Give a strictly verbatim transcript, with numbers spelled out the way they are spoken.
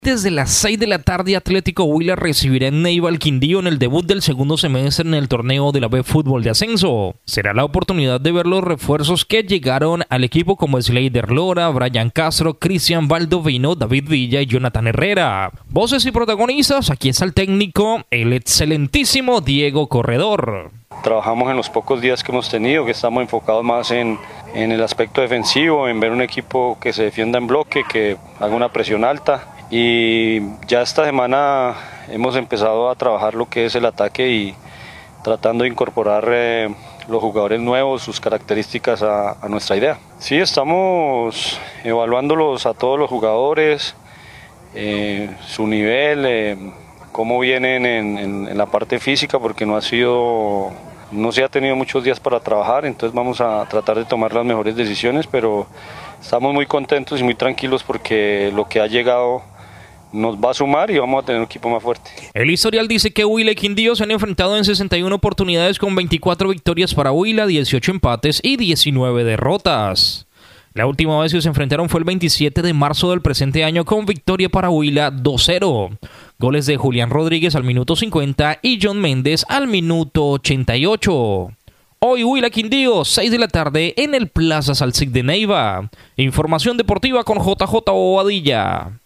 Desde las seis de la tarde, Atlético Huila recibirá en Neiva al Quindío en el debut del segundo semestre en el torneo de la B Fútbol de Ascenso. Será la oportunidad de ver los refuerzos que llegaron al equipo como Sleider Lora, Brian Castro, Cristian Valdovino, David Villa y Jonathan Herrera. Voces y protagonistas, aquí está el técnico, el excelentísimo Diego Corredor. Trabajamos en los pocos días que hemos tenido, que estamos enfocados más en, en el aspecto defensivo, en ver un equipo que se defienda en bloque, que haga una presión alta. Y ya esta semana hemos empezado a trabajar lo que es el ataque y tratando de incorporar eh, los jugadores nuevos, sus características a, a nuestra idea. Sí, estamos evaluándolos a todos los jugadores, eh, su nivel, eh, cómo vienen en, en, en la parte física, porque no ha sido, no se ha tenido muchos días para trabajar, entonces vamos a tratar de tomar las mejores decisiones, pero estamos muy contentos y muy tranquilos porque lo que ha llegado nos va a sumar y vamos a tener un equipo más fuerte. El historial dice que Huila y Quindío se han enfrentado en sesenta y una oportunidades con veinticuatro victorias para Huila, dieciocho empates y diecinueve derrotas. La última vez que se enfrentaron fue el veintisiete de marzo del presente año con victoria para Huila dos cero. Goles de Julián Rodríguez al minuto cincuenta y John Méndez al minuto ochenta y ocho. Hoy Huila Quindío, seis de la tarde en el Plaza Salsic de Neiva. Información deportiva con J J Bobadilla.